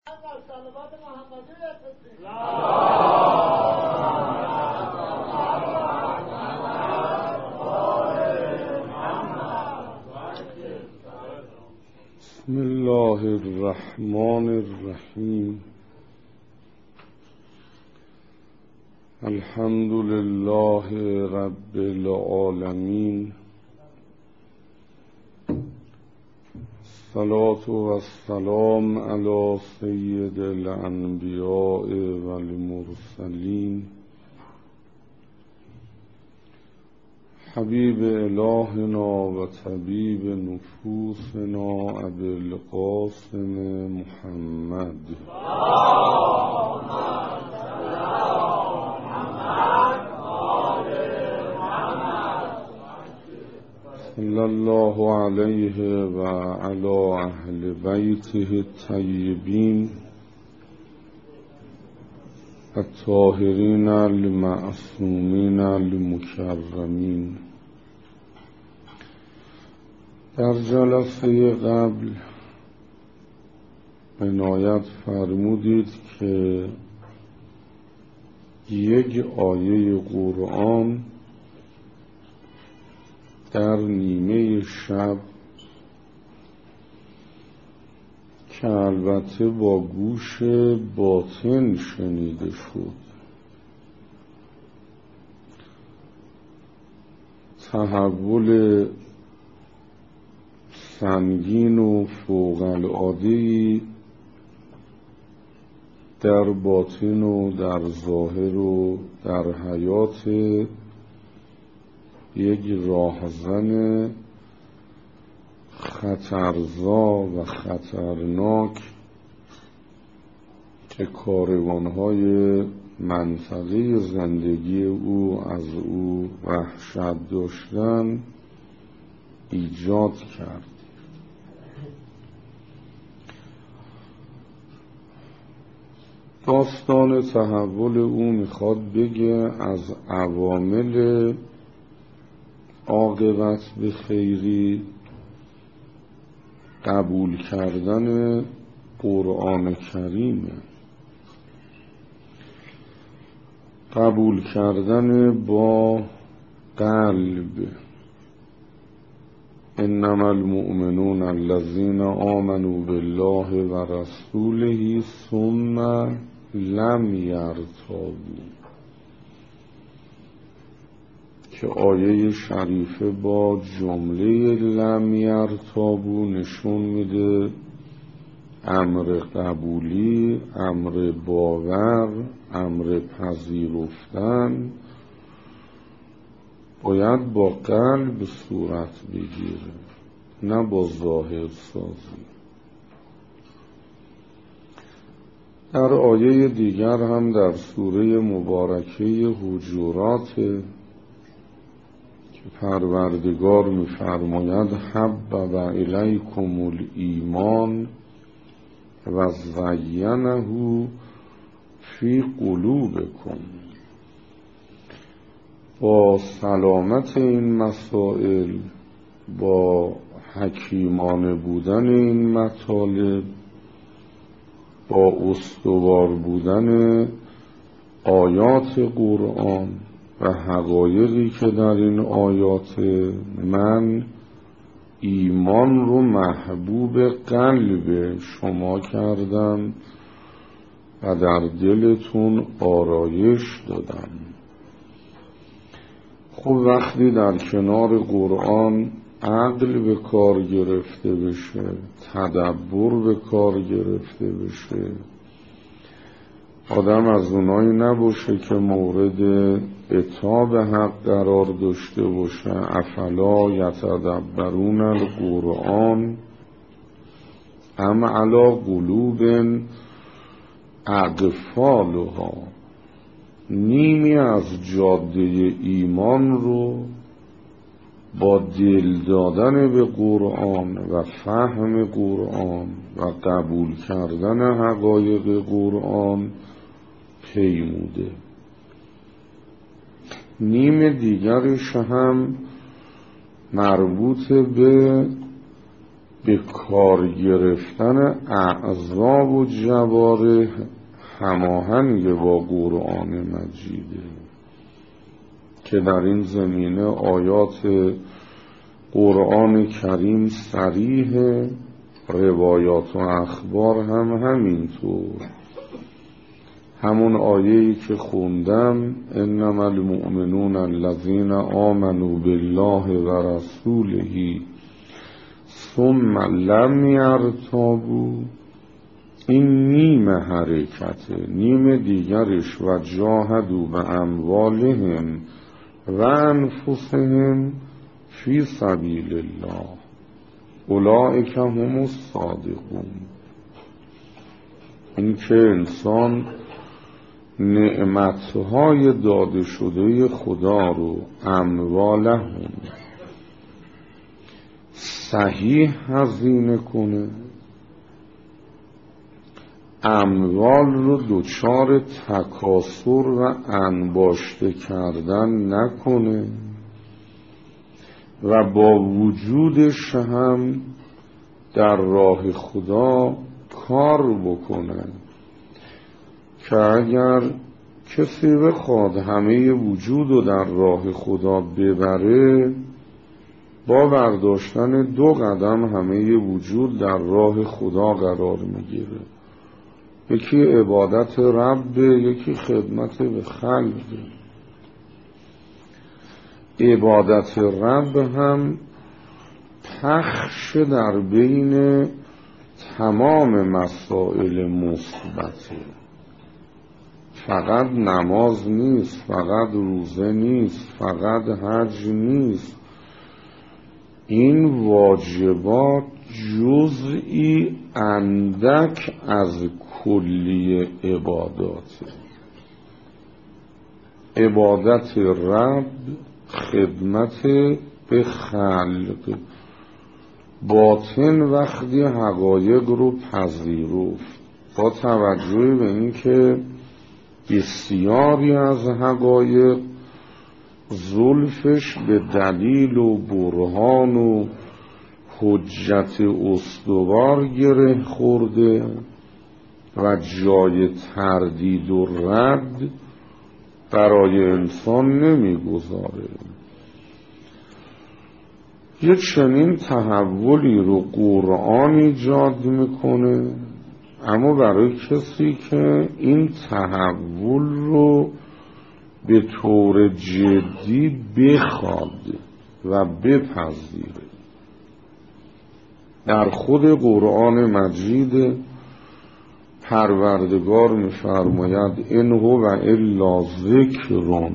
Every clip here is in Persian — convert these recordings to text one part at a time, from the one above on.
صلوات محمدی بسم الله الرحمن الرحیم. الحمد لله رب العالمین. الصلاة والسلام علی سید الانبیاء والمرسلین حبیب الهنا و طبیب نفوسنا ابی القاسم محمد صلی الله علیه و علی اهل بیته الطیبین الطاهرین المعصومین المکرمین. در جلسه قبل عنایت فرمودید که یک آیه قرآن در نیمه شب که البته با گوش باطن شنیده شد تحول سنگین و فوق‌العاده‌ای در باطن و در ظاهر و در حیات یک راهزن خطرزا و خطرناک که کاروانهای منطقه زندگی او از او وحشت داشتن ایجاد کرد. داستان تحول او میخواد بگه از عوامل عاقبت به خیری قبول کردن قرآن کریمه، قبول کردن با قلب. انما المؤمنون الذین آمنوا بالله و رسوله ثم لم یرتابوا، که آیه شریفه با جمله لم یرتابوا نشون میده امر قبولی، امر باور، امر پذیرفتن باید با قلب صورت بگیره، نه با ظاهر سازی. در آیه دیگر هم در سوره مبارکه حجرات که پروردگار می‌فرماید حبب الیکم الایمان و زینه فی قلوبکم، با سلامت این مسائل، با حکیمانه بودن این مطالب، با استوار بودن آیات قرآن و حقایقی که در این آیات، من ایمان رو محبوب قلب شما کردم و در دلتون آرایش دادم. خب وقتی در کنار قرآن عقل به کار گرفته بشه، تدبر به کار گرفته بشه، آدم از اونایی نباشه که مورد عتاب حق قرار داشته باشه. افلا یتدبرون القرآن ام علی قلوب اقفالها، نیمی از جاده ایمان رو با دل دادن به قرآن و فهم قرآن و قبول کردن حقایق قرآن پیموده، نیم دیگرش هم مربوط به به کار گرفتن اعضا و جوارح هماهنگ با قرآن مجیده که در این زمینه آیات قرآن کریم صریح، روایات و اخبار هم همینطور. همون آیه‌ای که خوندم انما المؤمنون الذین آمنوا بالله و رسوله ثم لم یرتابوا، این نیم حرکته. نیم دیگرش و جاهدوا به اموالهم و انفسهم فی سبیل الله اولئک هم الصادقون. این که انسان نعمتهای داده شده خدا رو اموالهم صحیح هزینه کنه، اموال رو دچار تکاثر و انباشته کردن نکنه و با وجودش هم در راه خدا کار بکنه که اگر کسی بخواد همه وجود رو در راه خدا ببره، با برداشتن 2 قدم همه وجود در راه خدا قرار میگیره. یکی عبادت رب، یکی خدمت به خلق. عبادت رب هم پخش در بین تمام مسائل مثبته. فقط نماز نیست، فقط روزه نیست، فقط حج نیست. این واجبات جزئی اندک از کلی عباداته. عبادت رب، خدمت به خلق، باطن وقتی حقایق رو پذیرفت با توجه به اینکه بسیاری از حقایق زلفش به دلیل و برهان و حجت استوار گره خورده و جای تردید و رد برای انسان نمیگذاره. یه چنین تحولی رو قرآن ایجاد میکنه، اما برای کسی که این تحول رو به طور جدی بخواد و بپذیره. در خود قرآن مجید پروردگار می‌فرماید ان هو الا ذکر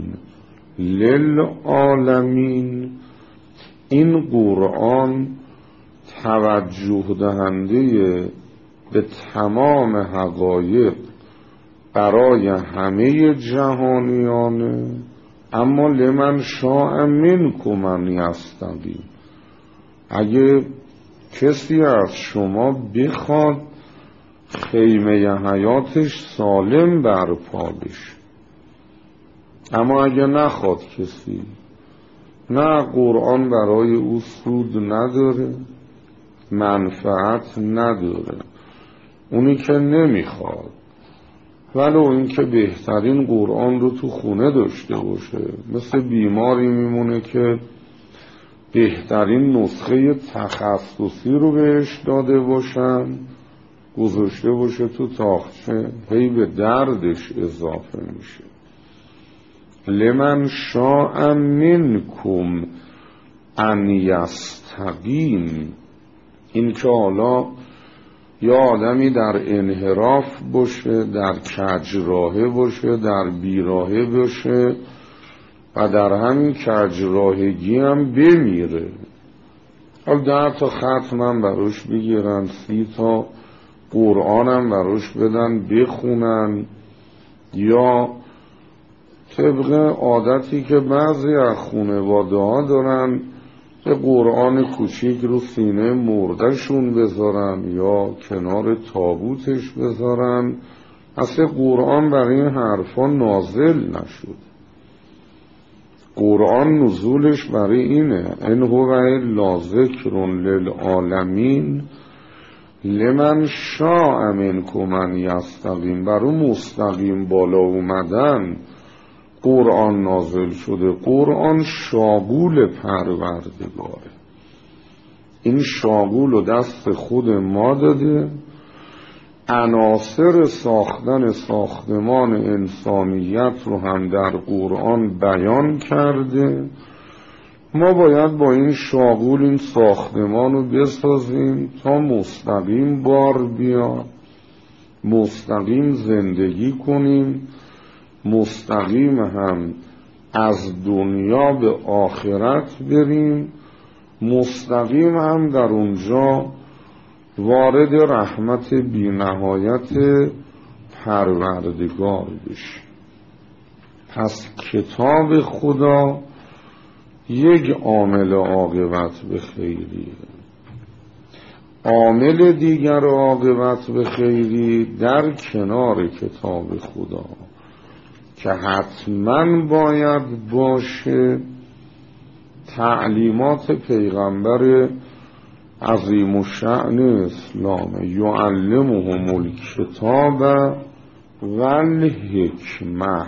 للعالمین. این قرآن توجه دهنده به تمام حقایق برای همه جهانیانه، اما لمن شاء منکم ان یستقیم. اگه کسی از شما بخواد خیمه حیاتش سالم برپا بشه، اما اگه نخواد کسی، نه قرآن برای او سود نداره، منفعت نداره. اونی که نمیخواد، ولو این که بهترین قرآن رو تو خونه داشته باشه، مثل بیماری میمونه که بهترین نسخه تخصصی رو بهش داده باشن، گذاشته باشه تو تاخچه، هی به دردش اضافه میشه. لمن شاء منکم ان یستقیم. این که حالا یا آدمی در انحراف باشه، در کجراهه باشه، در بیراهه باشه و در همین کجراهگی هم بمیره، حالا 10 تا ختم هم براش بگیرن، 30 تا قرآن هم براش بدن بخونن، یا طبق عادتی که بعضی از خانواده ها دارن یه قرآن کوچیک رو سینه مردشون بذارن یا کنار تابوتش بذارن. اصلا قرآن برای این حرفا نازل نشد. قرآن نزولش برای اینه ان هو الا ذکر للعالمین لمن شاء منکم ان یستقیم. برای مستقیم بالا اومدن قرآن نازل شده. قرآن شاغول پروردگاره. این شاغول و دست خود ما داده. عناصر ساختن ساختمان انسانیت رو هم در قرآن بیان کرده. ما باید با این شاغول این ساختمان رو بسازیم تا مستقیم بار بیاد، مستقیم زندگی کنیم، مستقیم هم از دنیا به آخرت بریم، مستقیم هم در اونجا وارد رحمت بی نهایت پروردگار بشیم. پس کتاب خدا یک عامل عاقبت به خیری، عامل دیگر عاقبت به خیری در کنار کتاب خدا که حتما باید باشه تعلیمات پیغمبر عظیم الشأن اسلام یعلمهم الکتاب والحکمه.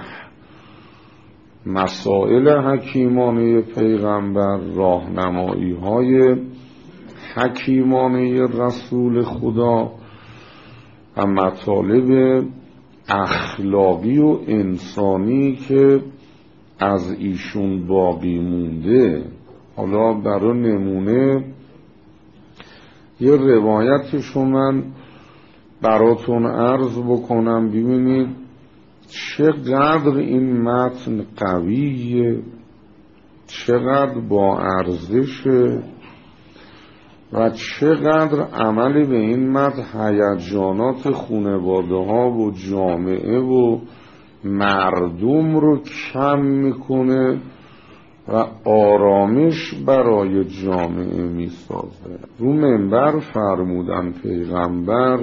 مسائل حکیمانه پیغمبر، راهنمایی های حکیمانه رسول خدا و مطالب اخلاقی و انسانی که از ایشون باقی مونده. حالا برای نمونه یه روایتشو من براتون عرض بکنم ببینید چقدر این متن قویه، چقدر با ارزشه و چقدر عمل به این متن هیجانات خانواده ها و جامعه و مردم رو کم میکنه و آرامش برای جامعه میسازه. رو منبر فرمودن پیغمبر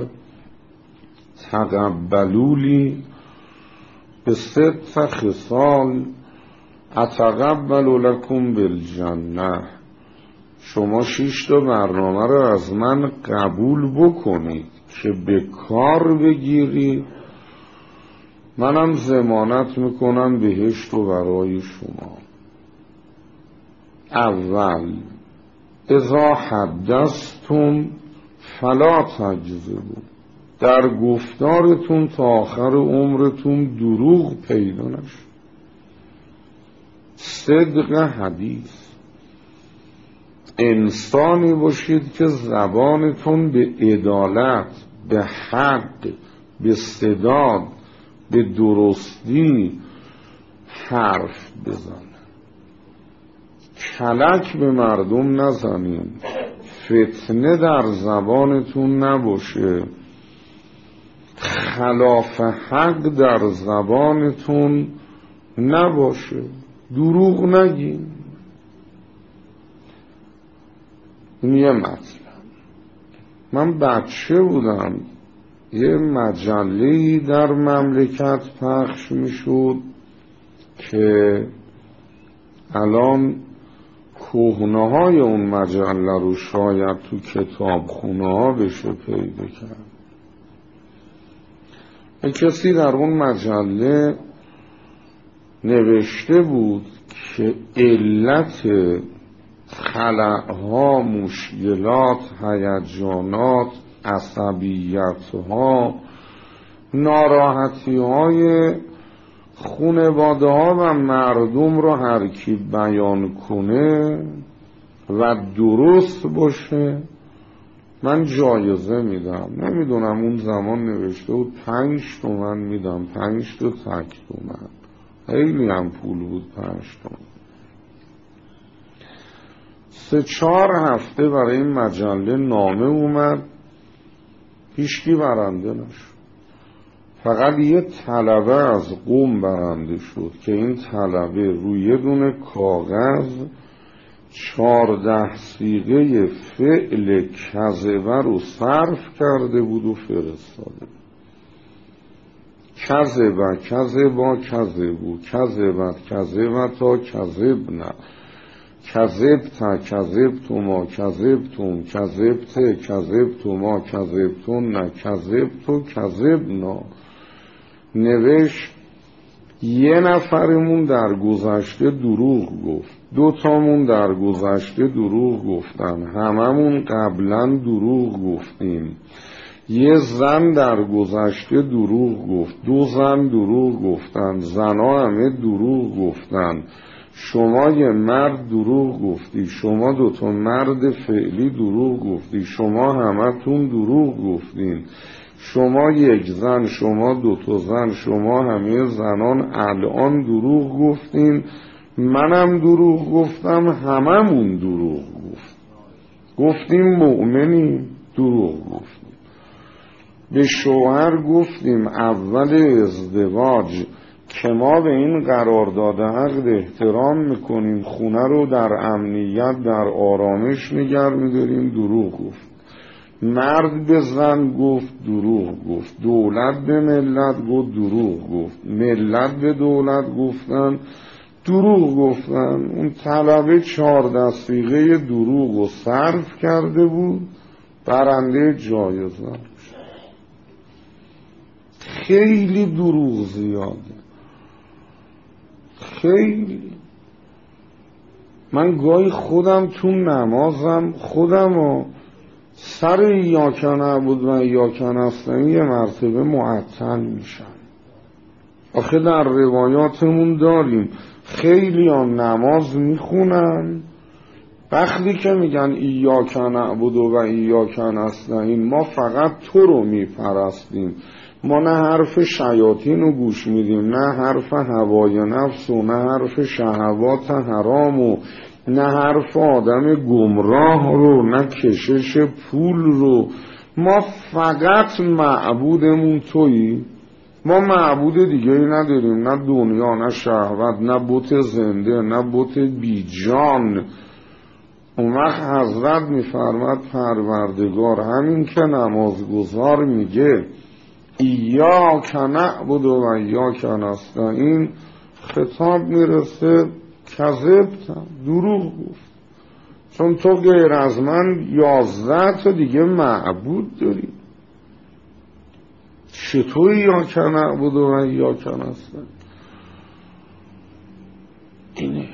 تقبلولی به 6 خصال اتقبل لکم بالجنه. شما 6 برنامه رو از من قبول بکنید که به کار بگیرید، منم ضمانت میکنم بهشت رو برای شما. اول اذا حدثتم فلا تکذبوا. در گفتارتون تا آخر عمرتون دروغ پیدا نشد. صدق حدیث. انسانی باشید که زبانتون به عدالت، به حق، به صداد، به درستی حرف بزنه. کلک به مردم نزنین، فتنه در زبانتون نباشه، خلاف حق در زبانتون نباشه، دروغ نگین. این یه مطلب. من بچه بودم یه مجله‌ای در مملکت پخش میشد که الان کهنه های اون مجله رو شاید تو کتابخونه ها بشه پیدا کرد. کسی در اون مجله نوشته بود که علت خلأها، مشکلات، هیجانات، عصبیت‌ها، ناراحتی‌های خانواده ها و مردم رو هر کی بیان کنه و درست باشه من جایزه میدم. نمیدونم اون زمان نوشته بود 5 تومن میدم، 5 تا تک تومن، خیلی هم پول بود 5 تومن. 3-4 هفته برای این مجله نامه اومد، هیچکی برنده نشد. فقط یه طلبه از قم برنده شد که این طلبه روی یه دونه کاغذ 14 صیغه فعل کذبه رو صرف کرده بود و فرستاده. کذب کذبا کذبو کذبت کذبتا کذبنا کذبتا کذبتما کذبتم کذبته کذبتما کذبتن کذبتو کذبنا. نوشت یه نفرمون در گذشته دروغ گفت، 2 تامون در گذشته دروغ گفتن، هممون قبلا دروغ گفتیم. یه زن در گذشته دروغ گفت، 2 زن دروغ گفتن، زنا همه دروغ گفتن. شما یه مرد دروغ گفتی، شما 2 تا مرد فعلی دروغ گفتی، شما همتون دروغ گفتین. شما 1 زن، شما 2 تا زن، شما همه زنان الان دروغ گفتین. منم دروغ گفتم، هممون دروغ گفتیم. مؤمنیم، دروغ گفتیم. به شوهر گفتیم اول ازدواج که ما به این قرارداد عقد احترام میکنیم، خونه رو در امنیت در آرامش نگه میداریم، دروغ گفت. مرد به زن گفت، دروغ گفت. دولت به ملت گفت، دروغ گفت. ملت به دولت گفتن، دروغ گفتن. اون طلبه 4 دقیقه دروغ رو صرف کرده بود، برنده جایزه. خیلی دروغ زیاده، خیلی. من گاهی خودم تو نمازم خودم رو سر ایاک نعبد و ایاک نستعین یه مرتبه معطل میشم. آخه در روایاتمون داریم خیلی هم نماز میخونن، وقتی که میگن ایاک نعبد و ایاک نستعین ما فقط تو رو میپرستیم، ما نه حرف شیاطین رو گوش میدیم، نه حرف هوای نفس و نه حرف شهوات حرام و نه حرف آدم گمراه رو، نه کشش پول رو. ما فقط معبودمون تویی. ما معبود دیگه ای نداریم، نه دنیا، نه شهوت، نه بت زنده، نه بت بیجان. اون وقت حضرت میفرماد پروردگار همین که نمازگزار میگه ایاک نعبد و ایاک نستعین، خطاب میرسه کذبتم، دروغ گفت. چون تو غیر از من 11 تا دیگه معبود داری. چطور ایاک نعبد و ایاک نستعین؟ اینه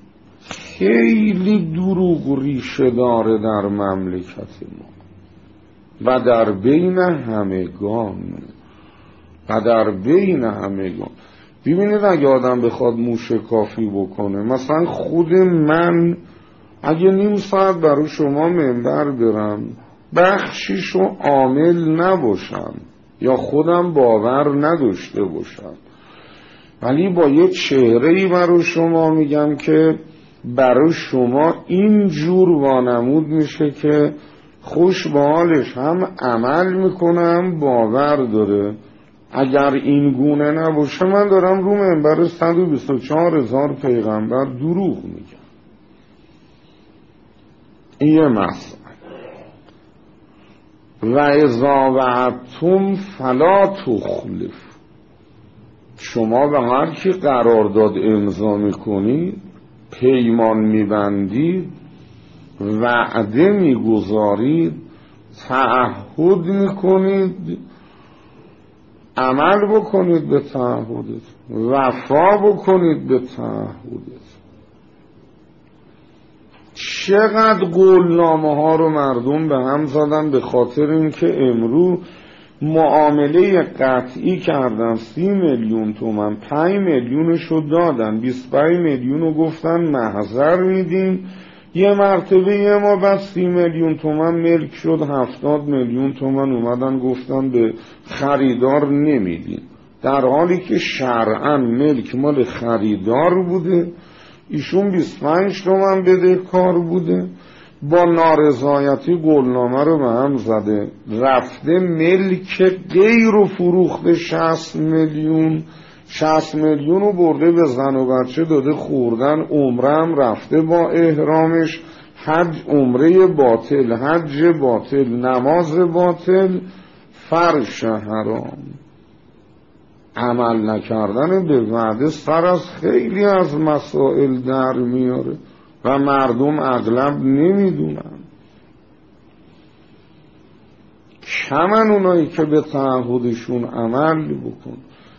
خیلی دروغ ریشه داره در مملکت ما و در بین همگان و در بین همگان. ببینید اگه آدم بخواد موشکافی بکنه، مثلا خود من اگه نیم ساعت برای شما منبر برم بخشیشو عامل نباشم یا خودم باور نداشته باشم، ولی با یه چهره‌ای برای شما میگم که برای شما اینجور وانمود میشه که خوش به حالش، هم عمل میکنم باور داره. اگر این گونه نباشه من دارم رو منبر 124,000 پیغمبر دروغ میگم. این یه مسئله. و اذا وعدتم فلا تخلفوا، شما به هر کی قرارداد امضا میکنید، پیمان میبندید، وعده میگذارید، تعهد میکنید، عمل بکنید به تعهدت، وفا بکنید به تعهدت. چقدر قولنامه ها رو مردم به هم زدن به خاطر اینکه امروز معامله قطعی کردن. 30 میلیون تومان، 5 میلیونشو دادن، 25 میلیون رو گفتن محضر میدیم. یه مرتبه ما بس 30 میلیون تومان ملک شد، 70 میلیون تومان اومدن گفتن به خریدار نمیدیم، در حالی که شرعاً ملک مال خریدار بوده، ایشون 25 تومان بدهکار بوده. با نارضایتی قولنامه رو به هم زده، رفته ملک غیر و فروخته 60 میلیون. 60 میلیون رو برده به زن و بچه داده خوردن، عمره هم رفته با احرامش، حج عمره باطل، حج باطل، نماز باطل، فرش حرام. عمل نکردن به وعده سر از خیلی از مسائل در میاره و مردم اغلب نمیدونن. کمن اونایی که به تعهدشون عمل بکن.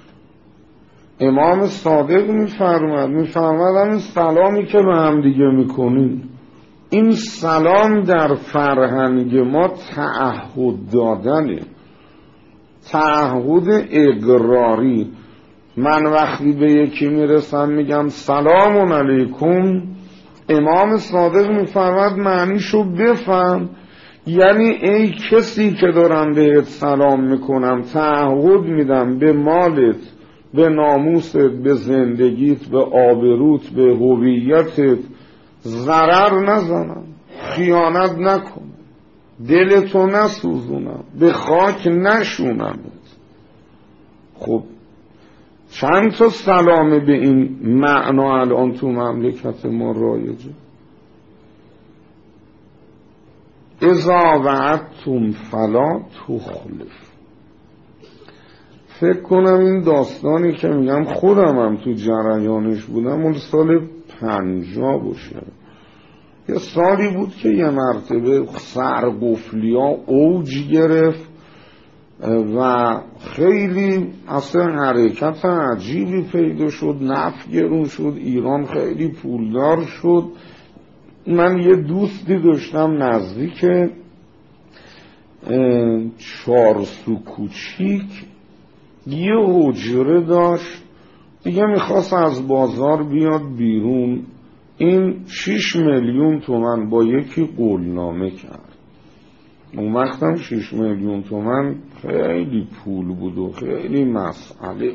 امام صادق میفرماد همین سلامی که به هم دیگه میکنیم، این سلام در فرهنگ ما تعهد دادنه، تعهد اقراری. من وقتی به یکی میرسم میگم سلام علیکم، امام صادق میفرماد معنیشو بفهم، یعنی ای کسی که دارم بهت سلام میکنم تعهد میدم به مالت، به ناموست، به زندگیت، به آبروت، به هویتت ضرر نزنم، خیانت نکنم، دلتو نسوزونم، به خاک نشونم. خب چند تا سلام به این معنا الان تو مملکت ما رایجه؟ اذا وعدتم فلا تخلف. فکر کنم این داستانی که میگم خودم تو جریانش بودم اون سال 50 باشه. یه سالی بود که یه مرتبه سرقفلیا اوج گرفت و خیلی اصلا حرکت عجیبی پیدا شد، نفت گرون شد، ایران خیلی پولدار شد. من یه دوستی داشتم نزدیک چارسو کوچیک یه حجره داشت دیگه، میخواست از بازار بیاد بیرون. این 6 میلیون تومن با یکی قولنامه کرد. اون وقتم 6 میلیون تومن خیلی پول بود و خیلی مسئله.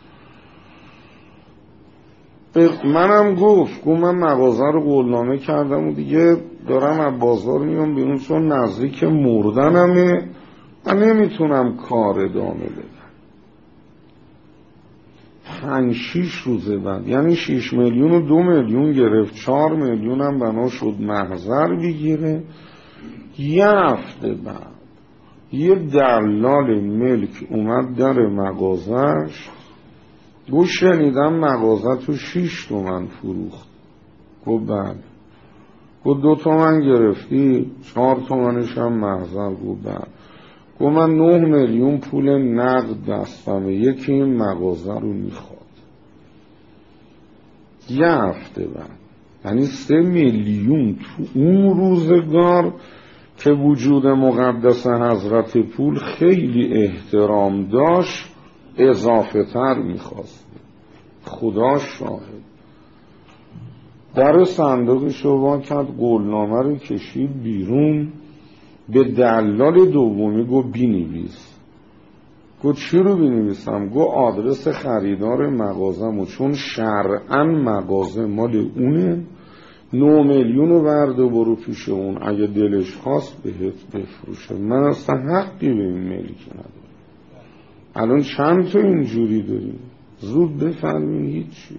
منم گفت من مغازه رو قولنامه کردم و دیگه دارم از بازار میام بیرون، چون نزدیک مردنمه و نمیتونم کار ادامه بدم. 5-6 روز بعد، یعنی 6 میلیون و 2 میلیون گرفت، 4 میلیون هم بنا شد محضر بگیره. یه هفته بعد یه دلال ملک اومد در مغازش، گو شنیدم مغازه تو 6 تومن فروخت. گو بله. گو 2 تومن گرفتی، 4 تومنش هم محضر. گو بله. گو من 9 میلیون پول نقد دستمه، یکی این مغازه رو میخواد. یه هفته بعد، یعنی 3 میلیون تو اون روزگار که وجود مقدس حضرت پول خیلی احترام داشت اضافه تر میخواست. خدا شاهد. در صندوقش رو وا کرد، قولنامه رو کشید بیرون، به دلال دومی گو بینویس. گو چی رو بینویسم؟ گو آدرس خریدار مغازمو، چون شرعاً مغازه مال اونه، 9 میلیون رو برد و برو پیش اون، اگه دلش خواست بهت بفروشه. من اصلا حقی به این ملکی ندارم. الان چند تا اینجوری داریم؟ زود بفهمین هیچی.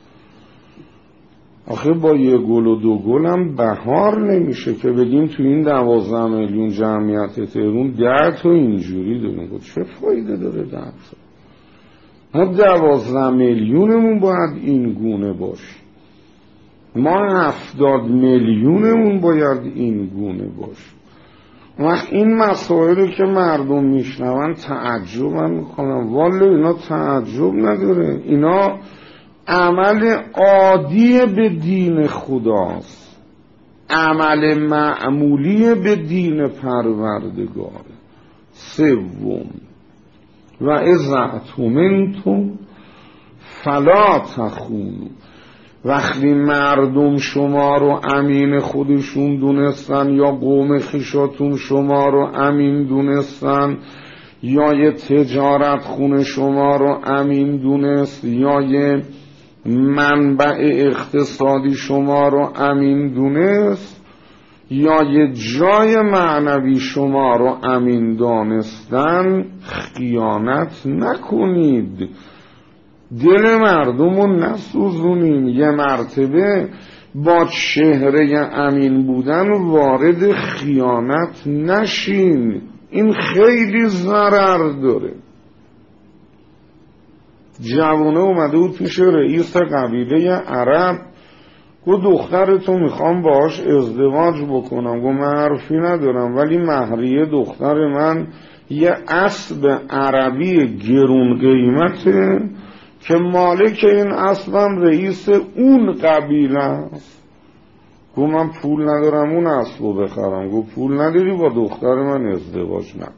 آخه با یه گل و 2 گل هم بهار نمیشه که بگیم تو این 12 میلیون جمعیت تهران 10 تا اینجوری داریم. چه فایده داره 10 تا؟ ما 12 میلیونمون باید این گونه باشه، ما 70 میلیونمون باید این گونه باشه. وقت این مسائلی که مردم میشنون تعجب هم میکنن. والا اینا تعجب نداره، اینا عمل عادی به دین خداست، عمل معمولی به دین پروردگار. 3 و اذا اؤتمنتم فلا تخونوا. وقتی مردم شما رو امین خودشون دونستن، یا قوم خویشاتون شما رو امین دونستن، یا یه تجارت خونه شما رو امین دونست، یا یه منبع اقتصادی شما رو امین دونست، یا یه جای معنوی شما رو امین دانستن، خیانت نکنید، دل مردم رو نسوزونین. یه مرتبه با چهره امین بودن وارد خیانت نشین، این خیلی ضرر داره. جوونه اومده بود پیش رئیس قبیله عرب، گفت دخترتو میخوام باهاش ازدواج بکنم. گفت من حرفی ندارم، ولی مهریه دختر من یه اسب عربی گرون قیمته که مالک این اسبم رئیس اون قبیله است. گفت من پول ندارم اون اسبو بخرم. گفت پول نداری با دختر من ازدواج نکن.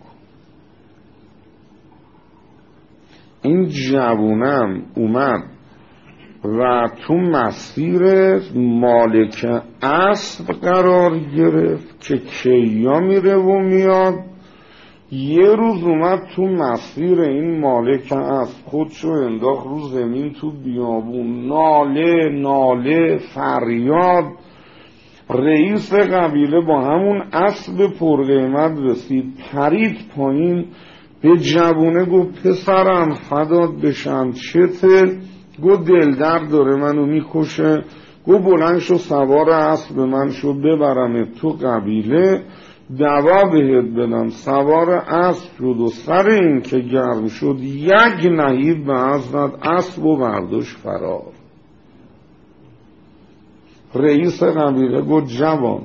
این جوونم اومد و تو مسیر مالک اسب قرار گرفت که کیا میره و میاد. یه روز اومد تو مسیر این مالک اسب، خودشو انداخت رو زمین تو بیابون، ناله فریاد. رئیس قبیله با همون اسب پرقیمت رسید، پرید پایین به جوونه گفت پسرم فدات بشم چته؟ گفت دلدرد داره منو میکشه. گفت بلند شو سوار اسب من شو ببرم تو قبیله دوا بهت بدم. سوار اسب شد و سر این که گرم شد یک نهیب به حضرت اسب و برداشت فرار. رئیس قبیله گفت جوان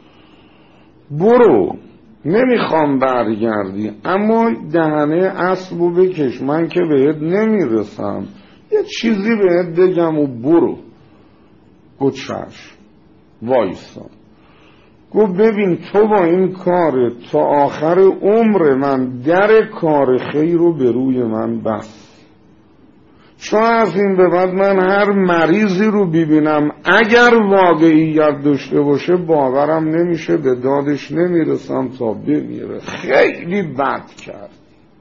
برو، نمیخوام برگردی، اما دهنه اسبو بکش، من که بهت نمیرسم، یه چیزی بهت بگم و برو. گفت چشم وایسا. گفت ببین تو با این کار تا آخر عمر من در کار خیر رو به روی من بست، چون از این به بعد من هر مریضی رو ببینم اگر واقعیت داشته باشه باورم نمیشه، به دادش نمیرسم تا بمیره. خیلی بد کرد.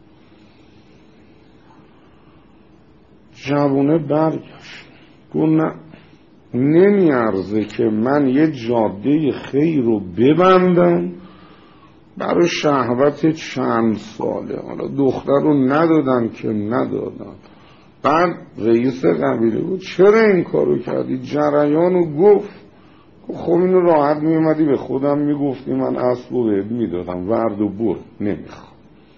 جوونه برگشت گفت نه، نمیارزه که من یه جاده خیر رو ببندم برای شهوت چند ساله. حالا دختر رو ندادن که ندادن. بعد رئیس قبیله بود چرا این کارو کردی؟ جریانو گفت خب اینو راحت میومدی به خودم میگفتی من اسبو بهت میدادم، ورد و بر، نمیخوام.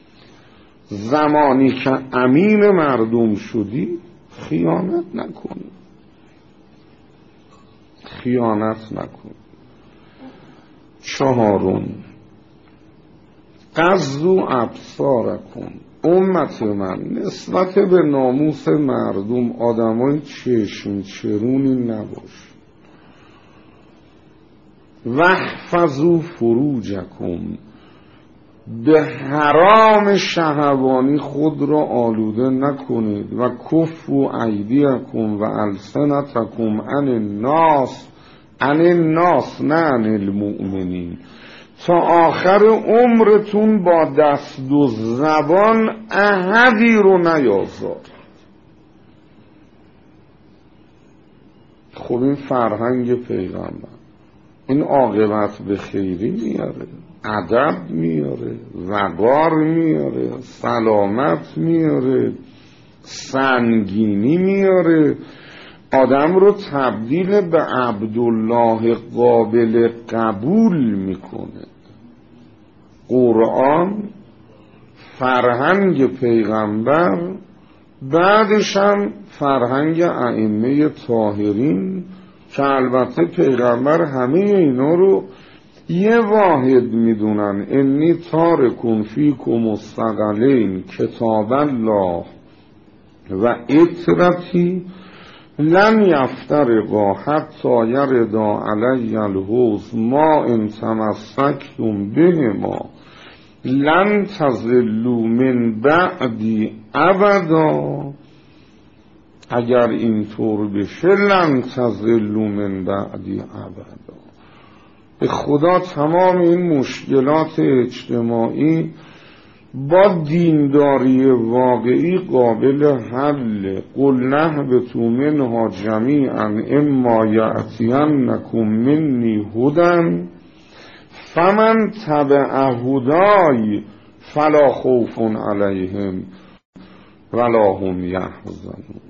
زمانی که امین مردم شدی خیانت نکنی، خیانت نکن. چهارم غضوا ابصارکم، امت من نسبت به ناموس مردم آدمای چشم چرونی نباش. واحفظوا فروجکم، به حرام شهوانی خود را آلوده نکنید. و کفوا ایدیکم و السنتکم عن الناس نه عن المؤمنین، تا آخر عمرتون با دست و زبان احدی رو نیازار. خب این فرهنگ پیغمبر، این عاقبت به خیری میاره، ادب میاره، وقار میاره، سلامت میاره، سنگینی میاره، آدم رو تبدیل به عبدالله قابل قبول میکنه. قرآن، فرهنگ پیغمبر، بعدش هم فرهنگ ائمه طاهرین که البته پیغمبر همه اینا رو یه واحد میدونن. انی تارکم فیکم الثقلین کتاب الله و اطرتی لن یفترقا حتی یردا علی الحوض ما ان تمسکتم بهما لن تضلوا من بعدی ابدا. اگر اینطور بشه لن تضلوا من بعدی ابدا. به خدا تمام این مشکلات اجتماعی با دینداری واقعی قابل حل. قل نهبطوا منها جمیعا اما یأتینکم منی هدی فمن تبع هدای فلا خوف علیهم ولا هم یحزنون.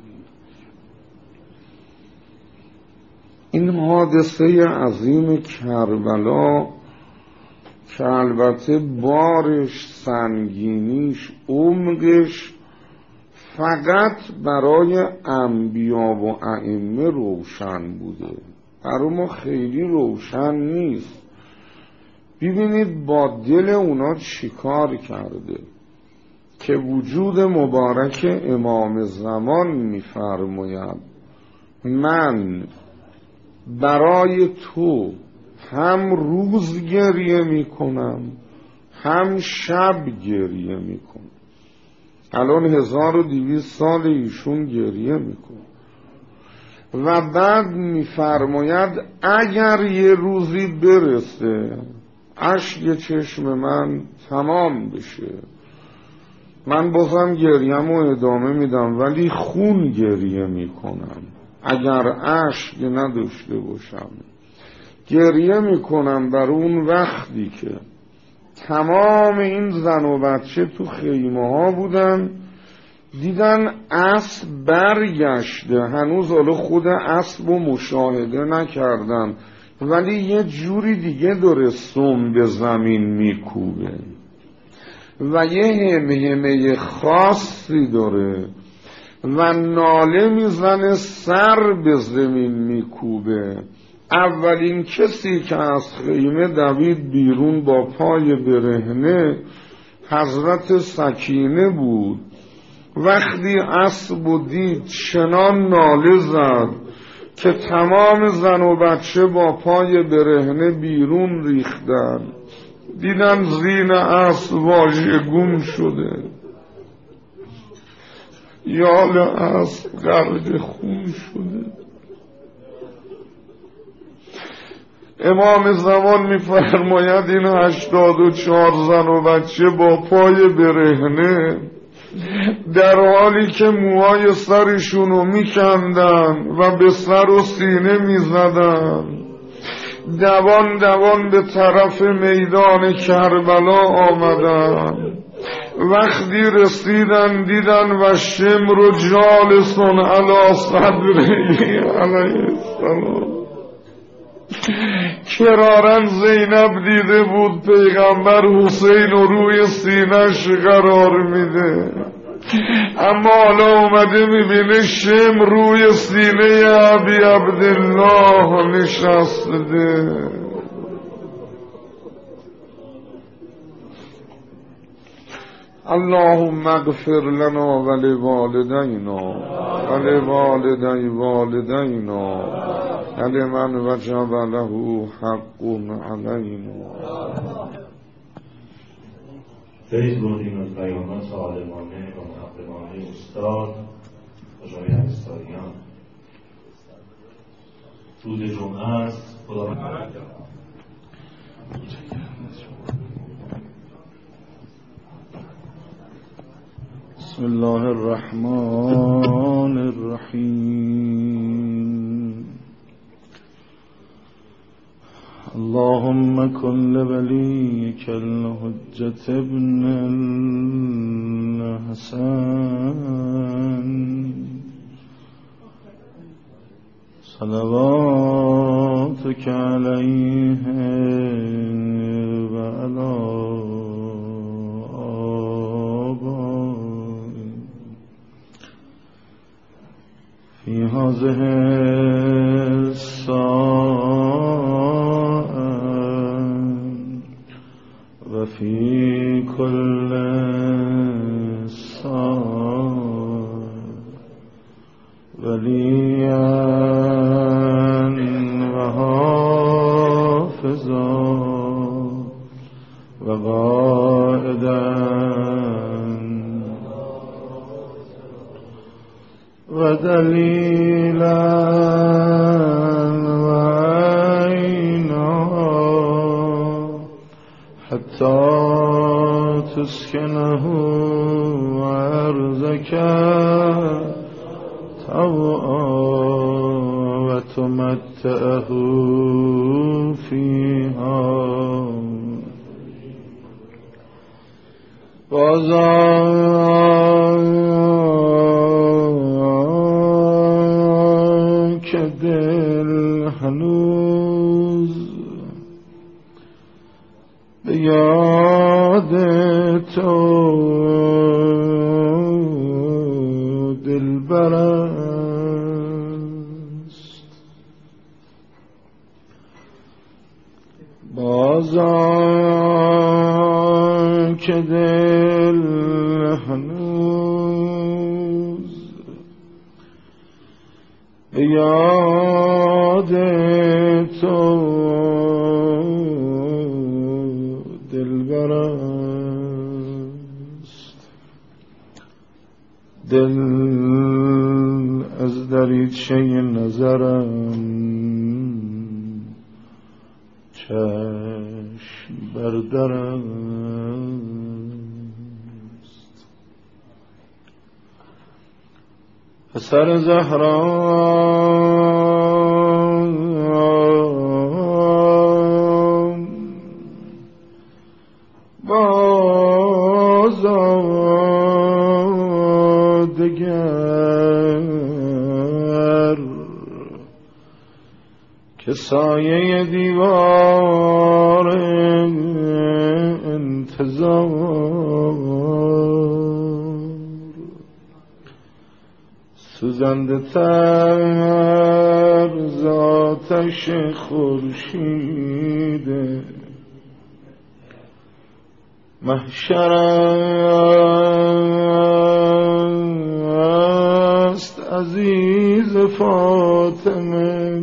این حادثه عظیم کربلا که البته بارش، سنگینیش، عمقش فقط برای انبیا و ائمه روشن بوده، برای ما خیلی روشن نیست. ببینید با دل اونا چیکار کرده که وجود مبارک امام زمان می‌فرماید من برای تو هم روز گریه میکنم هم شب گریه میکنم. الان 1200 سال ایشون گریه میکنه و بعد میفرماید اگر یه روزی برسه اشک چشم من تمام بشه، من بازم گریه‌مو ادامه میدم ولی خون گریه میکنم. اگر اشک نداشته باشم گریه میکنم بر اون وقتی که تمام این زن و بچه تو خیمه ها بودن، دیدن اسب برگشته، هنوز حالا خود اسب رو مشاهده نکردن ولی یه جوری دیگه داره سم به زمین میکوبه و یه همهمه خاصی داره و ناله میزنه، سر به زمین میکوبه. اولین کسی که از خیمه دوید بیرون با پای برهنه حضرت سکینه بود. وقتی اسب و دید چنان ناله زد که تمام زن و بچه با پای برهنه بیرون ریختن، دیدن زین اسب واژگون شده، یال اسب غرق خون شده. امام زمان میفرماید این 84 زن و بچه با پای برهنه در حالی که موهای سرشونو میکندن و به سر و سینه میزدن دوان دوان به طرف میدان کربلا آمدن. وقتی رسیدن دیدن و شمر جالسون علی صدری علیه السلام. کرارن زینب دیده بود پیغمبر حسین رو روی سینه‌اش قرار میده، اما حالا اومده میبینه شمر روی سینه ابی عبدالله نشسته. اللهم اغفر لنا ولوالدینا ولوالدی والدینا ولمن وجب له حق علینا. فیض بردیم از بیانات عالمانه و محققانه استاد آقای انصاریان. روز جمعه است. خدا بسم الله الرحمن الرحیم. اللهم كن لوليك الحجة ابن الحسن صلواتك عليه وعلى آبائه في هذه الساعة وفي كل ساعة وليا وحافظا وقائدا ودليلا وعينا حتى تسكنه أرضك طوعا وتمتعه فيها وذاك دل هنوز به یاد تو دلبر است. بازان که دل هنوز به یاد تو دلبر است. دل از دریچه نظرم چشم بر در است. پسر زهرا بازادگر که سایه دیوار انتظار سوزنده تر ز آتش خورشید محشر است عزیز فاطمه.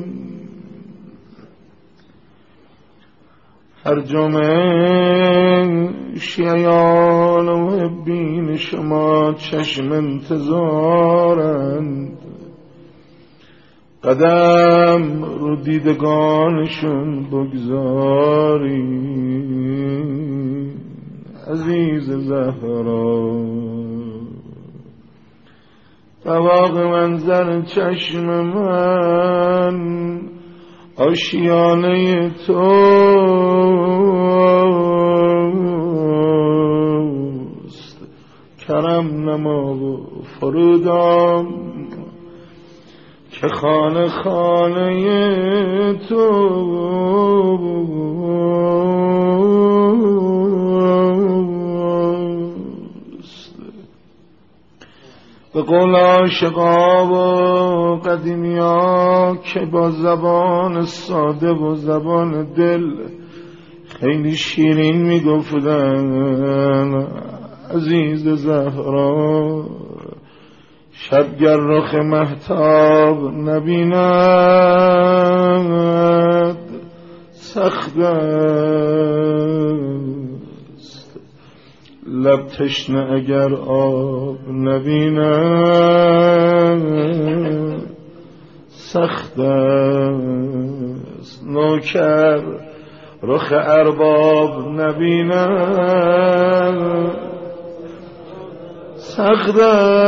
هر جمعه شیعان و محبین شما چشم انتظارند، قدم رو دیدگانشون بگذاری عزیز زهرا. طواق منظر چشم من آشیانه توست. کرم نما و فرودام که خانه خانه توست. به قول عاشقا و قدیمیا که با زبان ساده و زبان دل خیلی شیرین میگفتن عزیز زهرا، شبگر رخ مهتاب نبیند سخت است، لب تشنه اگر آب نبیند سخت است. نوکر رخ ارباب نبیند سخت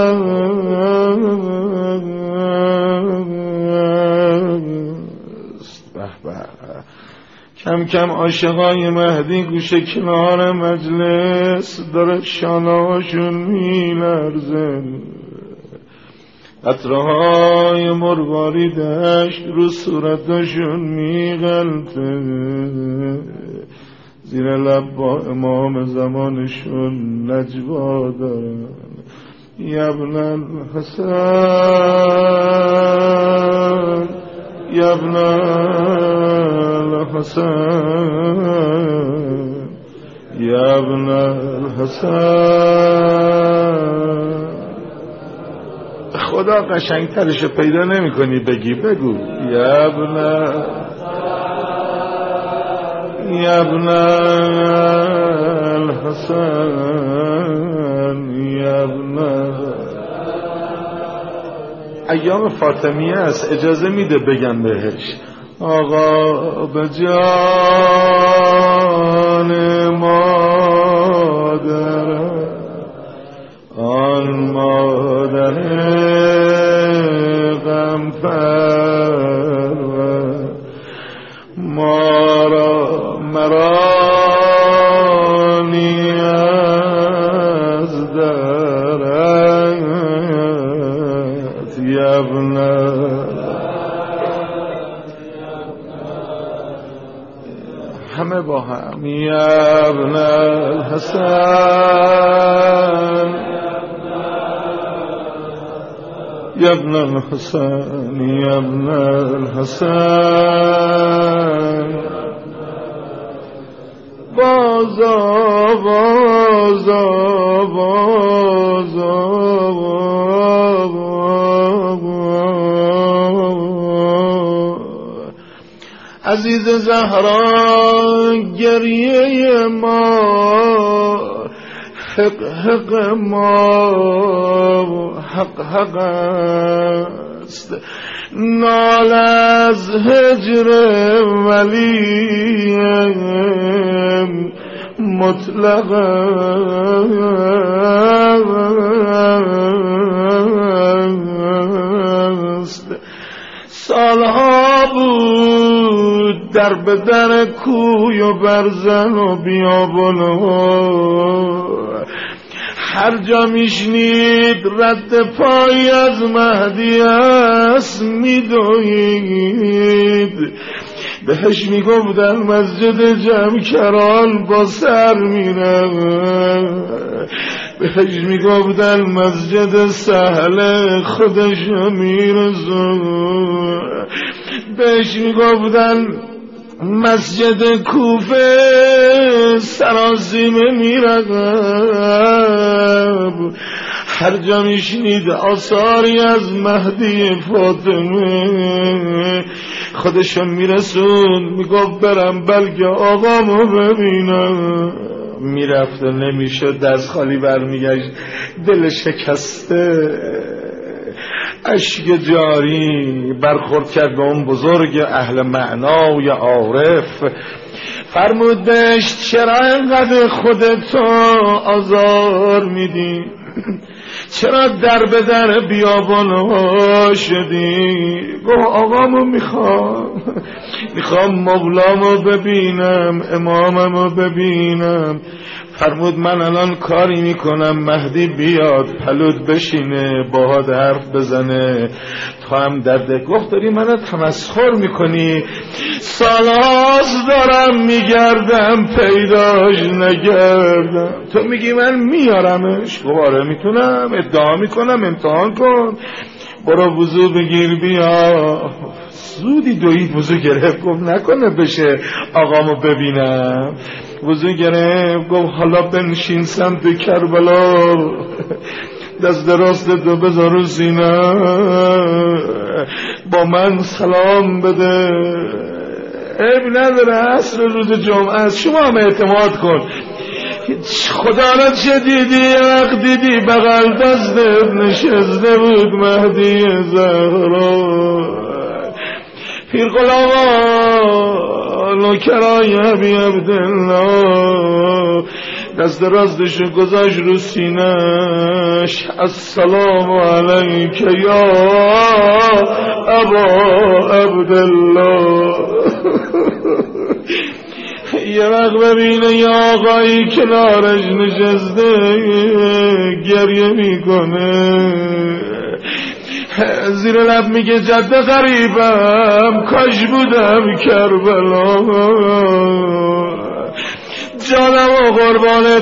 است. به به. کم کم عاشقای مهدی گوشه کنار مجلس داره شانه‌هاشون میلرزه، قطره‌های مرواریدش رو صورتشون میغلطه، زیر لب با امام زمانشون نجوا دارن. یبن الحسن یبن الحسن یبن الحسن. خدا قشنگترشو پیدا نمی کنی بگی، بگو یبن الحسن یبن. ایام فاطمیه است، اجازه میده بگم بهش آقا به جان مادر، آن مادر غم‌پرور ما را مرانی از درت یبن. همه با هم یبن الحسن یا ابن الحسین یا ابن الحسین بازا بازا بازا عزیز زهرا گریه ما حق ما حق است نال از هجر ولی مطلق است سالها بود در بدر کوی و برزن و بیابان هر جا میشنید رد پای از مهدی است میدوید بهش میگفتن مسجد جمکران با سر میره بهش میگفتن مسجد سهل خودش میرزه بهش میگفتن مسجد کوفه سراسیمه میرقب هر جا میشنید آثاری از مهدی فاطمه خودشو میرسون میگفت برم بلکه آقامو ببینم میرفت و نمیشد دست خالی برمیگشت دل شکسته اشک جاری برخورد کرد به اون بزرگ اهل معنا و یا عارف فرمودش چرا انقدر خودتو آزار میدی چرا در به در بیابان شدی گفت آقامو میخوام مولامو ببینم اماممو ببینم فرمود من الان کاری میکنم مهدی بیاد پلود بشینه باهات حرف بزنه تو هم درده گفت داری منو تمسخر میکنی سالهاست دارم میگردم پیداش نگردم تو میگی من میارمش گواره میتونم ادعا میکنم امتحان کن برو وضو بگیر بیا زودی دوید وضو گرفت گفت نکنه بشه آقامو ببینم وضو گرفت گفت حالا بنشین سمت کربلا دست راست تو بذار رو سینه با من سلام بده عیب نداره عصر روز جمعه است شما هم اعتماد کن خدا را چه دیدی وقت دیدی بغل دستت نشسته بود مهدی زهرا پیر غلاما نوکرای ابی عبدالله دست راستشو گذاشت رو سینش السلام علیک یا ابا عبدالله یه وقت ببینه یه آقایی کنارش نشسته گریه میکنه زیر لب میگه جد غریبم کاش بودم کربلا جانم و قربانت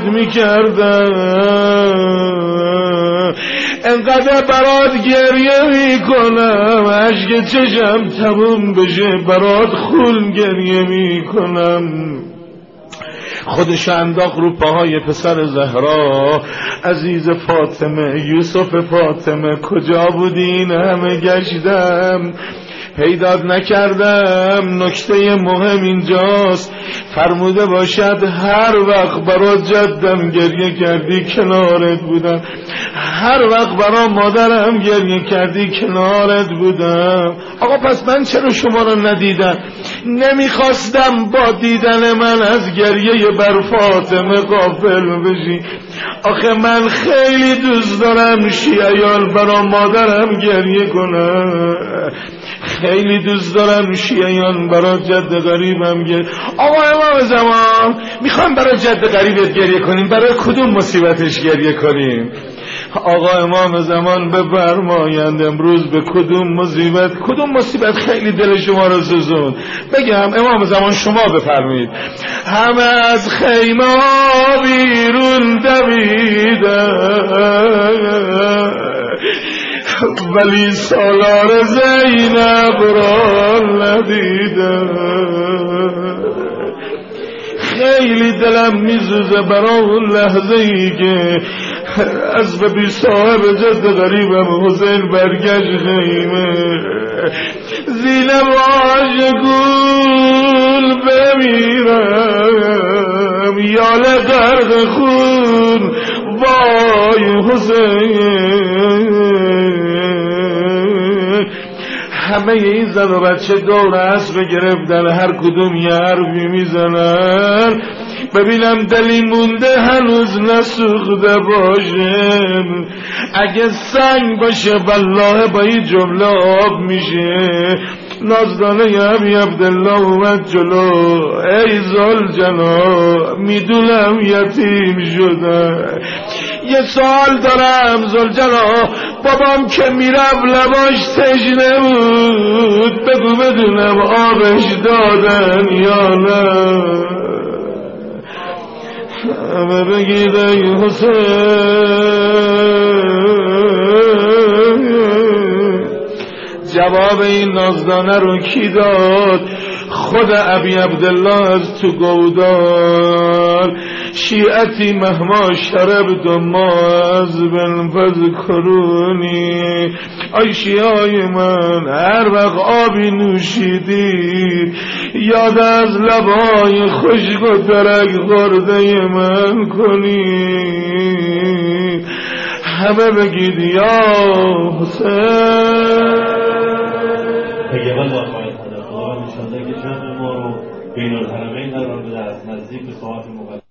میکردم انقدر برات گریه میکنم اشک چشم تموم بشه برات خون گریه میکنم خودش انداخت رو پاهای پسر زهرا عزیز فاطمه یوسف فاطمه کجا بودین همه گشتم پیدات نکردم نکته مهم اینجاست فرموده باشد هر وقت برا جدم گریه کردی کنارت بودم هر وقت برا مادرم گریه کردی کنارت بودم آقا پس من چرا شما رو ندیدم نمیخواستم با دیدن من از گریه بر فاطمه غافل بشی آخه من خیلی دوست دارم شیعیان برا مادرم گریه کنم خیلی دوست دارم شیعیان برای جد غریبم گریه آقا امام زمان میخوام برای جد غریبت گریه کنیم برای کدوم مصیبتش گریه کنیم آقا امام زمان بفرمایند امروز به کدوم مصیبت خیلی دل شما رو سوزوند بگم امام زمان شما بفرمایید همه از خیمه بیرون دویدن ولی سالار زینب را ندیدم. خیلی دلم میسوزه برای اون لحظه ای که از به بی صاحب جد غریبم حسین برگشت خیمه. زینب عاشقون بمیرم یال غرق خون وای حسین. همه این زن و بچه دور اسب گرفتن، هر کدوم یه حرفی میزنن ببینم دلی مونده هنوز نسوخته باشه. اگه سنگ باشه والله با این جمله آب میشه. نازدانه ابی عبدالله اومد جلو. ای زلجنا میدونم یتیم شده، یه سوال دارم زلجنا، بابام که میرم لباش تشنه بود، بگو بدونم آبش دادن یا نه. همه بگید ای حسین. جواب این نازدانه رو کی داد؟ خود ابی عبدالله از تو گودال. شیعتی مهما شربتم ما از بنفذ کرونی. ای شیعای من هر وقت آبی نوشیدید یاد از لبای خشک و ترک خورده من کنید. همه بگید یا حسین. پیغمبر با خواهد خدا خدا انشاءالله که جمع ما رو بین الحرمین قرار بده، از نزدیک به ساعت مقدس